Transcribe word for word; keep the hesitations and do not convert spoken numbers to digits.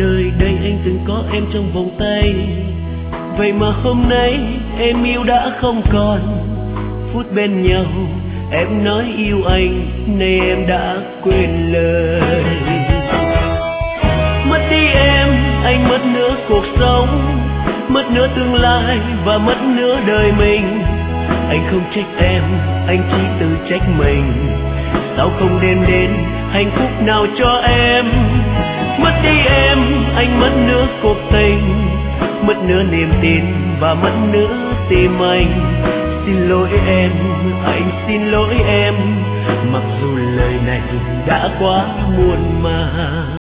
nơi đây anh từng có em trong vòng tay. Vậy mà hôm nay em yêu đã không còn. Phút bên nhau em nói yêu anh, nay em đã quên lời. Mất đi em, anh mất nửa cuộc sống, mất nửa tương lai và mất nửa đời mình. Anh không trách em, anh chỉ tự trách mình. Sao không đem đến hạnh phúc nào cho em? Mất đi em, anh mất nửa cuộc tình, mất nửa niềm tin và mất nửa tim anh. Xin lỗi em, anh xin lỗi em, mặc dù lời này đã quá muộn màng.